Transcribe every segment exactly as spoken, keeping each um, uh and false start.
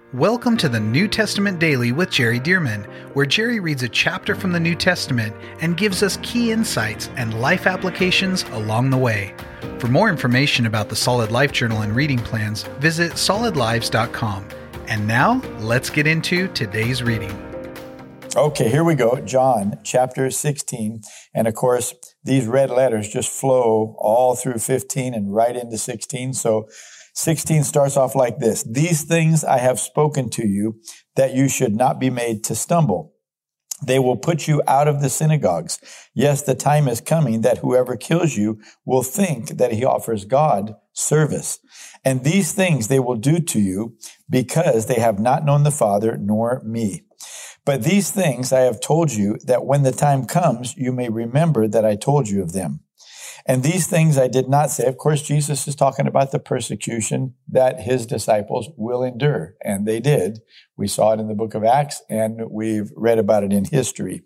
Welcome to the New Testament Daily with Jerry Dearman, where Jerry reads a chapter from the New Testament and gives us key insights and life applications along the way. For more information about the Solid Life Journal and reading plans, visit solid lives dot com. And now, let's get into today's reading. Okay, here we go. John chapter sixteen. And of course, these red letters just flow all through fifteen and right into sixteen. So sixteen starts off like this. These things I have spoken to you, that you should not be made to stumble. They will put you out of the synagogues. Yes, the time is coming that whoever kills you will think that he offers God service. And these things they will do to you because they have not known the Father nor me. But these things I have told you, that when the time comes, you may remember that I told you of them. And these things I did not say. Of course, Jesus is talking about the persecution that his disciples will endure. And they did. We saw it in the book of Acts, and we've read about it in history.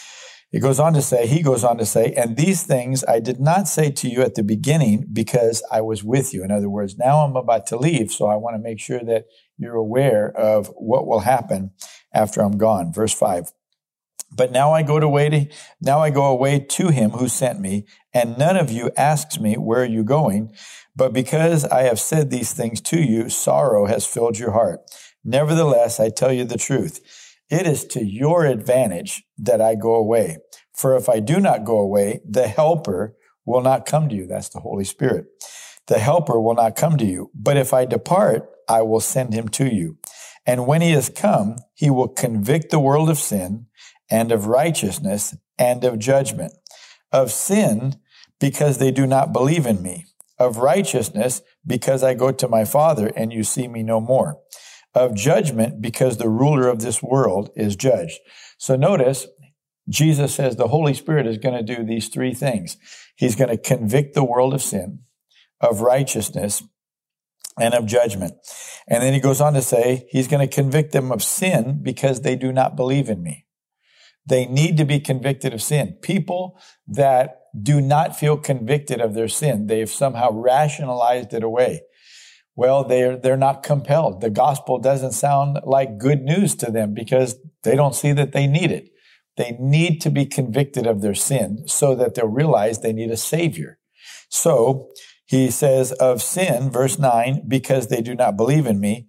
It goes on to say, he goes on to say, and these things I did not say to you at the beginning because I was with you. In other words, now I'm about to leave, so I want to make sure that you're aware of what will happen after I'm gone. Verse five. But now I go away to, now I go away to him who sent me, and none of you asks me, where are you going? But because I have said these things to you, sorrow has filled your heart. Nevertheless, I tell you the truth. It is to your advantage that I go away. For if I do not go away, the Helper will not come to you. That's the Holy Spirit. The Helper will not come to you. But if I depart, I will send him to you. And when he has come, he will convict the world of sin, and of righteousness, and of judgment. Of sin, because they do not believe in me. Of righteousness, because I go to my Father, and you see me no more. Of judgment, because the ruler of this world is judged. So notice, Jesus says the Holy Spirit is going to do these three things. He's going to convict the world of sin, of righteousness, and of judgment. And then he goes on to say, he's going to convict them of sin because they do not believe in me. They need to be convicted of sin. People that do not feel convicted of their sin, they've somehow rationalized it away. Well, they're, they're not compelled. The gospel doesn't sound like good news to them because they don't see that they need it. They need to be convicted of their sin so that they'll realize they need a savior. So he says of sin, verse nine, because they do not believe in me,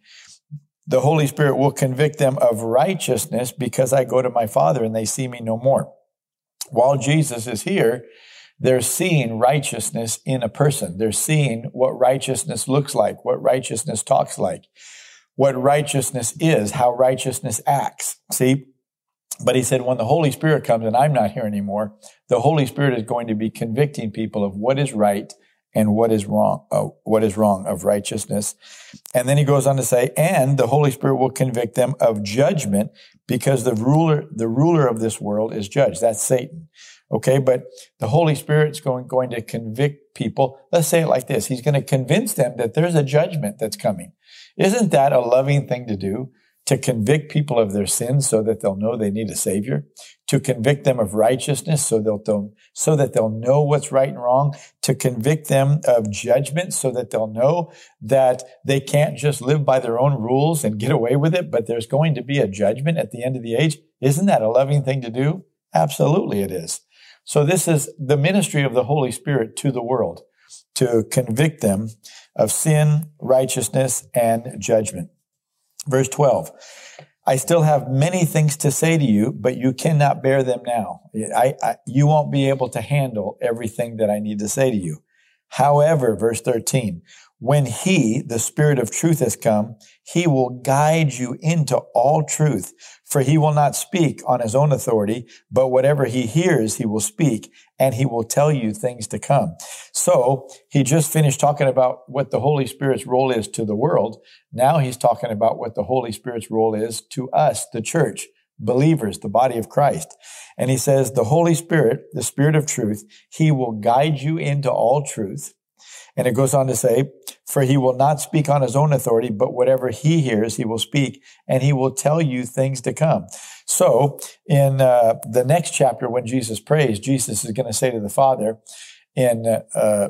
the Holy Spirit will convict them of righteousness because I go to my Father and they see me no more. While Jesus is here, they're seeing righteousness in a person. They're seeing what righteousness looks like, what righteousness talks like, what righteousness is, how righteousness acts. See? But he said, when the Holy Spirit comes and I'm not here anymore, the Holy Spirit is going to be convicting people of what is right and what is wrong, uh, what is wrong of righteousness. And then he goes on to say, and the Holy Spirit will convict them of judgment because the ruler, the ruler of this world is judged. That's Satan. Okay. But the Holy Spirit's going, going to convict people. Let's say it like this. He's going to convince them that there's a judgment that's coming. Isn't that a loving thing to do? To convict people of their sins so that they'll know they need a savior, to convict them of righteousness so they'll, they'll so that they'll know what's right and wrong, to convict them of judgment so that they'll know that they can't just live by their own rules and get away with it, but there's going to be a judgment at the end of the age. Isn't that a loving thing to do? Absolutely it is. So this is the ministry of the Holy Spirit to the world, to convict them of sin, righteousness, and judgment. Verse twelve, I still have many things to say to you, but you cannot bear them now. I, I, you won't be able to handle everything that I need to say to you. However, verse thirteen, when he, the Spirit of truth, has come, he will guide you into all truth. For he will not speak on his own authority, but whatever he hears, he will speak, and he will tell you things to come. So he just finished talking about what the Holy Spirit's role is to the world. Now he's talking about what the Holy Spirit's role is to us, the church, believers, the body of Christ. And he says, the Holy Spirit, the Spirit of truth, he will guide you into all truth. And it goes on to say, for he will not speak on his own authority, but whatever he hears, he will speak, and he will tell you things to come. So in uh, the next chapter, when Jesus prays, Jesus is going to say to the Father in uh,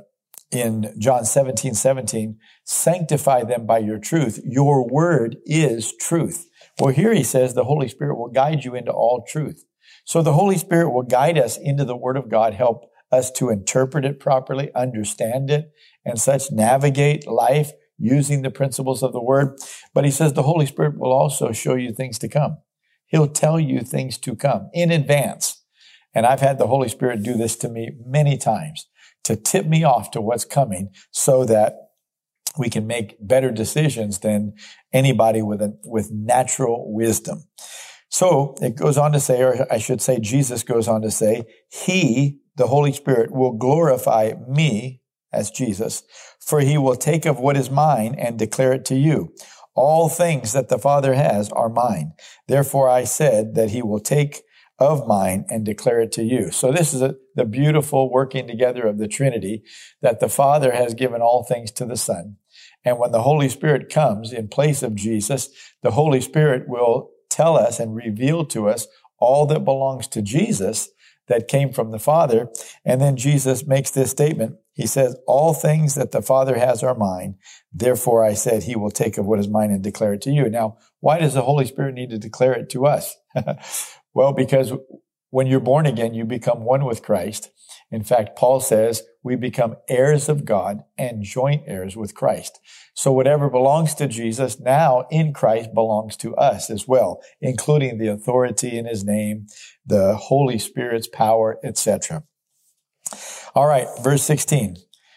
in John seventeen seventeen, sanctify them by your truth. Your word is truth. Well, here he says the Holy Spirit will guide you into all truth. So the Holy Spirit will guide us into the Word of God, help us to interpret it properly, understand it, and such, navigate life using the principles of the Word. But he says the Holy Spirit will also show you things to come. He'll tell you things to come in advance. And I've had the Holy Spirit do this to me many times to tip me off to what's coming so that we can make better decisions than anybody with a, with natural wisdom. So it goes on to say, or I should say, Jesus goes on to say, he, the Holy Spirit, will glorify me, as Jesus, for he will take of what is mine and declare it to you. All things that the Father has are mine. Therefore I said that he will take of mine and declare it to you. So this is a, the beautiful working together of the Trinity, that the Father has given all things to the Son. And when the Holy Spirit comes in place of Jesus, the Holy Spirit will tell us and reveal to us all that belongs to Jesus that came from the Father. And then Jesus makes this statement. He says, all things that the Father has are mine. Therefore, I said he will take of what is mine and declare it to you. Now, why does the Holy Spirit need to declare it to us? Well, because when you're born again, you become one with Christ. In fact, Paul says we become heirs of God and joint heirs with Christ. So whatever belongs to Jesus now in Christ belongs to us as well, including the authority in his name, the Holy Spirit's power, et cetera. All right, verse sixteen.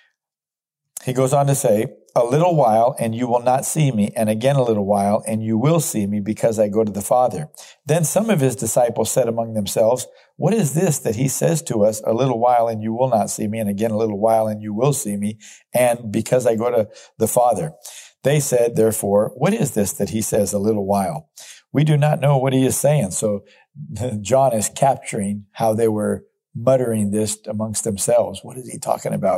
He goes on to say, a little while and you will not see me, and again a little while and you will see me, because I go to the Father. Then some of his disciples said among themselves, what is this that he says to us, a little while and you will not see me, and again a little while and you will see me, and because I go to the Father? They said, therefore, what is this that he says, a little while? We do not know what he is saying. So John is capturing how they were muttering this amongst themselves. What is he talking about?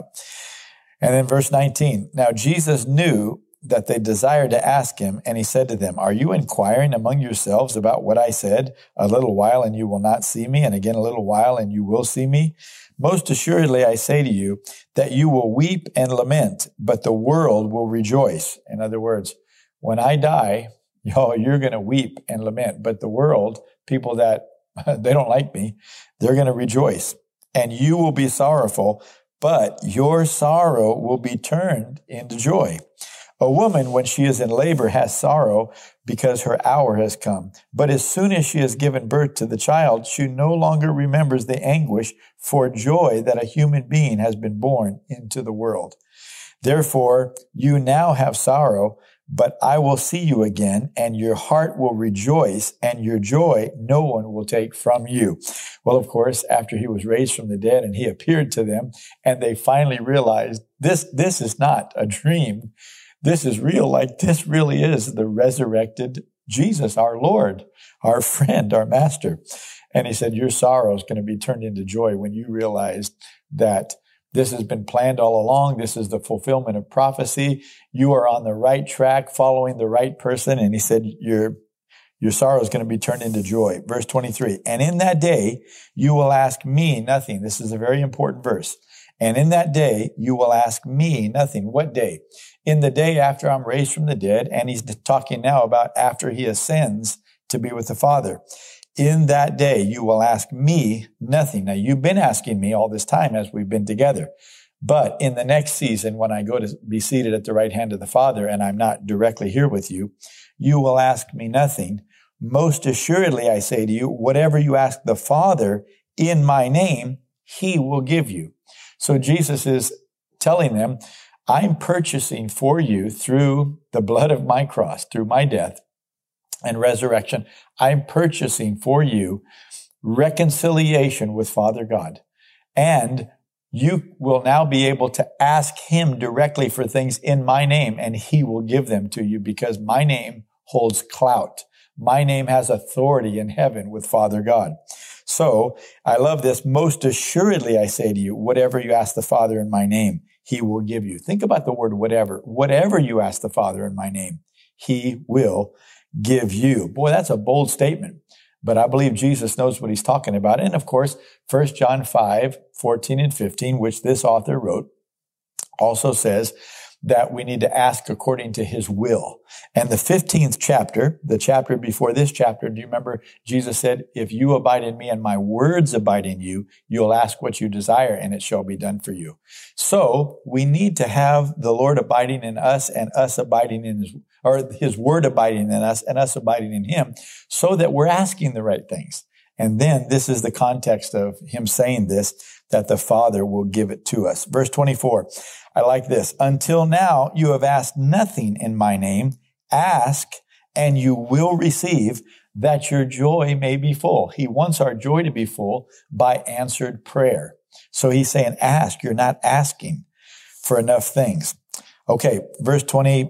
And then verse nineteen, now Jesus knew that they desired to ask him, and he said to them, are you inquiring among yourselves about what I said? A little while and you will not see me, and again a little while and you will see me. Most assuredly I say to you that you will weep and lament, but the world will rejoice. In other words, when I die, y'all, you're going to weep and lament, but the world, people that they don't like me, they're going to rejoice. And you will be sorrowful, but your sorrow will be turned into joy. A woman, when she is in labor, has sorrow because her hour has come. But as soon as she has given birth to the child, she no longer remembers the anguish for joy that a human being has been born into the world. Therefore, you now have sorrow, but I will see you again, and your heart will rejoice, and your joy no one will take from you. Well, of course, after he was raised from the dead and he appeared to them, and they finally realized this, this is not a dream. This is real. Like, this really is the resurrected Jesus, our Lord, our friend, our master. And he said, your sorrow is going to be turned into joy when you realize that this has been planned all along. This is the fulfillment of prophecy. You are on the right track, following the right person. And he said, your, your sorrow is going to be turned into joy. Verse twenty-three, and in that day, you will ask me nothing. This is a very important verse. And in that day, you will ask me nothing. What day? In the day after I'm raised from the dead. And he's talking now about after he ascends to be with the Father. In that day, you will ask me nothing. Now, you've been asking me all this time as we've been together. But in the next season, when I go to be seated at the right hand of the Father, and I'm not directly here with you, you will ask me nothing. Most assuredly, I say to you, whatever you ask the Father in my name, he will give you. So Jesus is telling them, I'm purchasing for you through the blood of my cross, through my death and resurrection, I'm purchasing for you reconciliation with Father God. And you will now be able to ask him directly for things in my name, and he will give them to you, because my name holds clout. My name has authority in heaven with Father God. So I love this. Most assuredly, I say to you, whatever you ask the Father in my name, he will give you. Think about the word whatever. Whatever you ask the Father in my name, he will give you. Boy, that's a bold statement. But I believe Jesus knows what he's talking about. And of course, First John five, fourteen and fifteen, which this author wrote, also says that we need to ask according to his will. And the fifteenth chapter, the chapter before this chapter, do you remember Jesus said, if you abide in me and my words abide in you, you'll ask what you desire and it shall be done for you. So we need to have the Lord abiding in us and us abiding in his, or his word abiding in us and us abiding in him, so that we're asking the right things. And then this is the context of him saying this, that the Father will give it to us. Verse twenty-four, I like this. Until now, you have asked nothing in my name. Ask and you will receive, that your joy may be full. He wants our joy to be full by answered prayer. So he's saying, ask. You're not asking for enough things. Okay, verse twenty-five.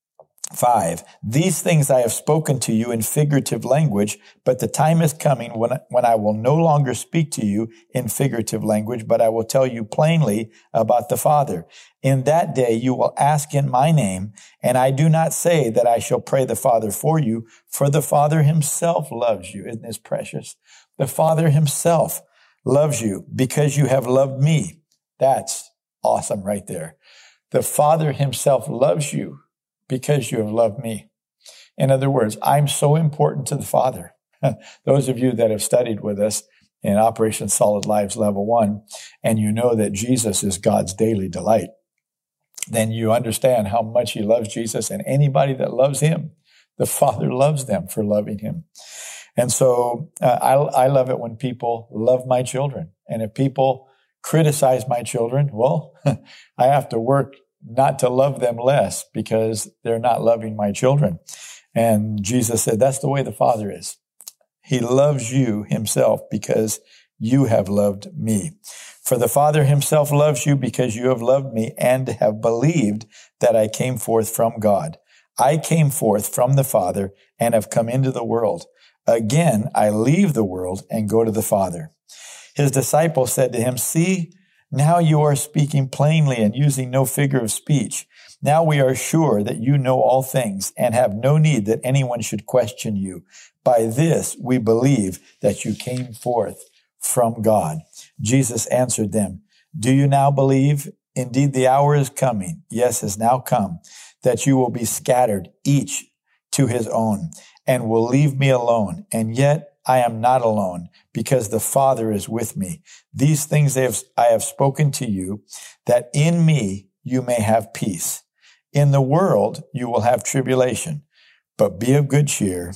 These things I have spoken to you in figurative language, but the time is coming when, when I will no longer speak to you in figurative language, but I will tell you plainly about the Father. In that day you will ask in my name, and I do not say that I shall pray the Father for you, for the Father himself loves you. Isn't this precious? The Father himself loves you because you have loved me. That's awesome right there. The Father himself loves you because you have loved me. In other words, I'm so important to the Father. Those of you that have studied with us in Operation Solid Lives Level one, and you know that Jesus is God's daily delight, then you understand how much he loves Jesus, and anybody that loves him, the Father loves them for loving him. And so uh, I, I love it when people love my children. And if people criticize my children, well, I have to work not to love them less because they're not loving my children. And Jesus said, that's the way the Father is. He loves you himself because you have loved me. For the Father himself loves you because you have loved me and have believed that I came forth from God. I came forth from the Father and have come into the world. Again, I leave the world and go to the Father. His disciples said to him, see, now you are speaking plainly and using no figure of speech. Now we are sure that you know all things and have no need that anyone should question you. By this we believe that you came forth from God. Jesus answered them, do you now believe? Indeed, the hour is coming, yes, has now come, that you will be scattered, each to his own, and will leave me alone. And yet I am not alone, because the Father is with me. These things I have, I have spoken to you, that in me you may have peace. In the world you will have tribulation, but be of good cheer.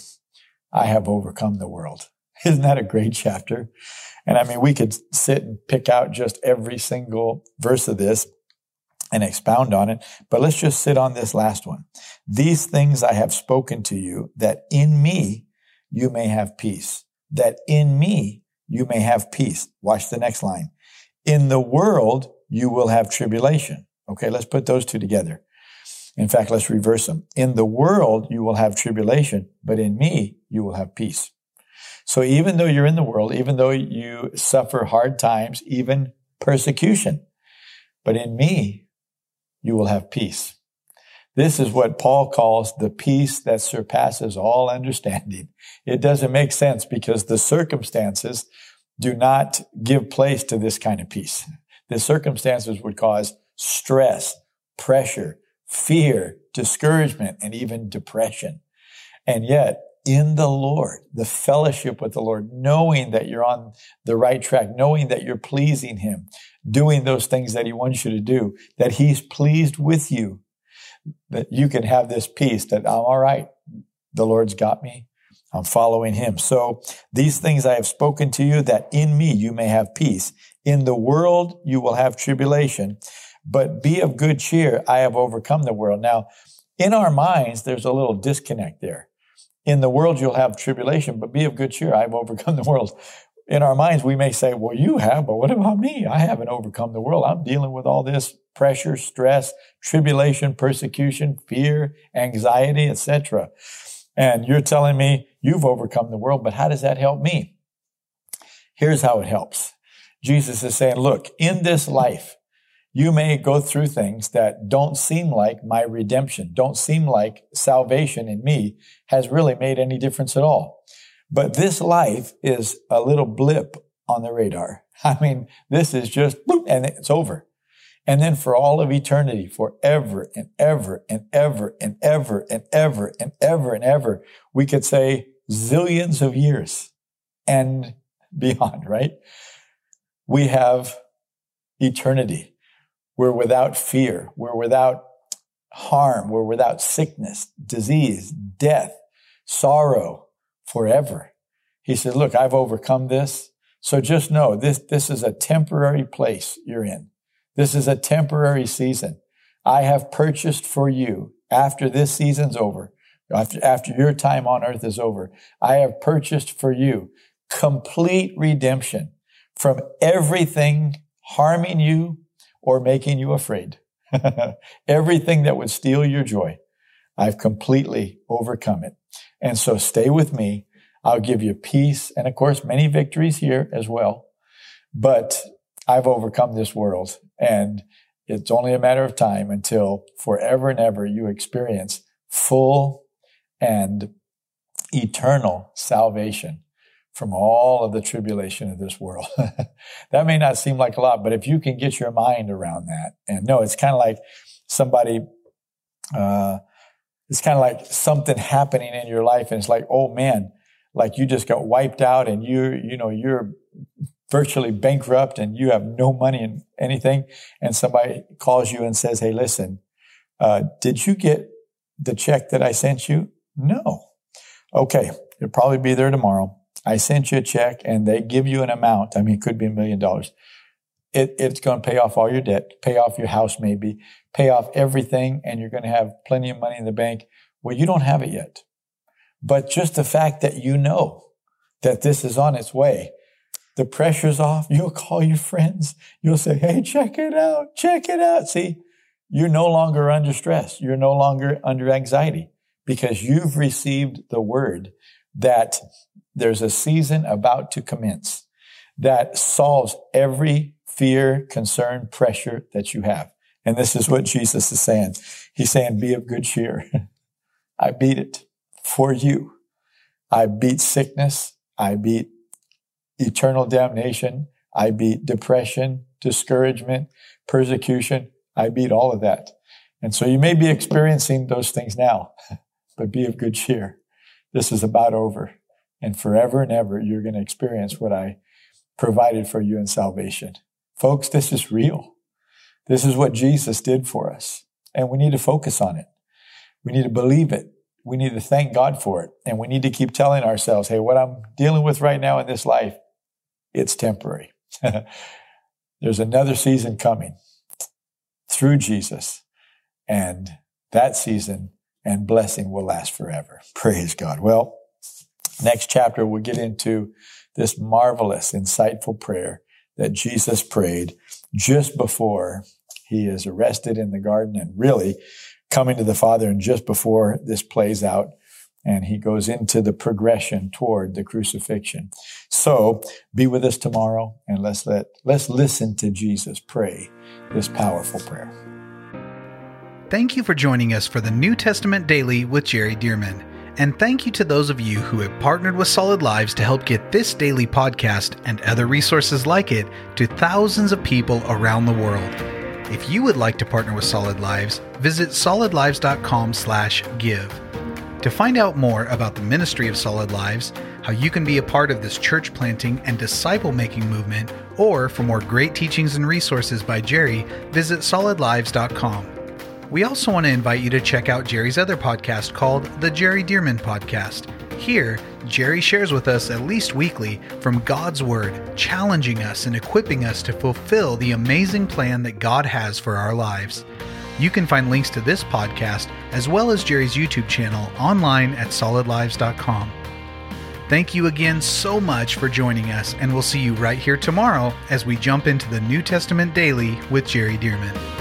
I have overcome the world. Isn't that a great chapter? And I mean, we could sit and pick out just every single verse of this and expound on it, but let's just sit on this last one. These things I have spoken to you, that in me you may have peace. That in me you may have peace. Watch the next line. In the world you will have tribulation. Okay, let's put those two together. In fact, let's reverse them. In the world you will have tribulation, but in me you will have peace. So even though you're in the world, even though you suffer hard times, even persecution, but in me you will have peace. This is what Paul calls the peace that surpasses all understanding. It doesn't make sense because the circumstances do not give place to this kind of peace. The circumstances would cause stress, pressure, fear, discouragement, and even depression. And yet, in the Lord, the fellowship with the Lord, knowing that you're on the right track, knowing that you're pleasing him, doing those things that he wants you to do, that he's pleased with you, that you can have this peace that I'm all right. The Lord's got me. I'm following him. So these things I have spoken to you, that in me you may have peace. In the world you will have tribulation, but be of good cheer. I have overcome the world. Now, in our minds, there's a little disconnect there. In the world you'll have tribulation, but be of good cheer. I've overcome the world. In our minds, we may say, well, you have, but what about me? I haven't overcome the world. I'm dealing with all this pressure, stress, tribulation, persecution, fear, anxiety, et cetera. And you're telling me you've overcome the world, but how does that help me? Here's how it helps. Jesus is saying, look, in this life, you may go through things that don't seem like my redemption, don't seem like salvation in me has really made any difference at all. But this life is a little blip on the radar. I mean, this is just, boop, and it's over. And then for all of eternity, forever and ever and ever and ever and ever and ever and ever, we could say zillions of years and beyond, right? We have eternity. We're without fear. We're without harm. We're without sickness, disease, death, sorrow, forever. He said, look, I've overcome this. So just know this, this is a temporary place you're in. This is a temporary season. I have purchased for you, after this season's over, after, after your time on earth is over, I have purchased for you complete redemption from everything harming you or making you afraid. Everything that would steal your joy. I've completely overcome it. And so stay with me. I'll give you peace and, of course, many victories here as well. But I've overcome this world, and it's only a matter of time until forever and ever you experience full and eternal salvation from all of the tribulation of this world. That may not seem like a lot, but if you can get your mind around that, and no, it's kind of like somebody, uh, it's kind of like something happening in your life, and it's like, oh man, like you just got wiped out, and you, you know, you're virtually bankrupt and you have no money in anything. And somebody calls you and says, hey, listen, uh, did you get the check that I sent you? No. Okay. It'll probably be there tomorrow. I sent you a check and they give you an amount. I mean, it could be a million dollars. It, it's going to pay off all your debt, pay off your house, maybe pay off everything. And you're going to have plenty of money in the bank. Well, you don't have it yet, but just the fact that you know that this is on its way, the pressure's off. You'll call your friends. You'll say, hey, check it out. Check it out. See, you're no longer under stress. You're no longer under anxiety because you've received the word that there's a season about to commence that solves every fear, concern, pressure that you have. And this is what Jesus is saying. He's saying, be of good cheer. I beat it for you. I beat sickness. I beat eternal damnation. I beat depression, discouragement, persecution. I beat all of that. And so you may be experiencing those things now, but be of good cheer. This is about over. And forever and ever, you're going to experience what I provided for you in salvation. Folks, this is real. This is what Jesus did for us. And we need to focus on it. We need to believe it. We need to thank God for it. And we need to keep telling ourselves, hey, what I'm dealing with right now in this life, it's temporary. There's another season coming through Jesus. And that season and blessing will last forever. Praise God. Well, next chapter, we'll get into this marvelous, insightful prayer that Jesus prayed just before he is arrested in the garden and really coming to the Father, and just before this plays out, and he goes into the progression toward the crucifixion. So be with us tomorrow, and let's let, let's listen to Jesus pray this powerful prayer. Thank you for joining us for the New Testament Daily with Jerry Dirmann. And thank you to those of you who have partnered with Solid Lives to help get this daily podcast and other resources like it to thousands of people around the world. If you would like to partner with Solid Lives, visit solid lives dot com slash give. To find out more about the ministry of Solid Lives, how you can be a part of this church planting and disciple making movement, or for more great teachings and resources by Jerry, visit solid lives dot com. We also want to invite you to check out Jerry's other podcast called The Jerry Dirmann Podcast. Here, Jerry shares with us at least weekly from God's Word, challenging us and equipping us to fulfill the amazing plan that God has for our lives. You can find links to this podcast as well as Jerry's YouTube channel online at solid lives dot com. Thank you again so much for joining us, and we'll see you right here tomorrow as we jump into the New Testament Daily with Jerry Dirmann.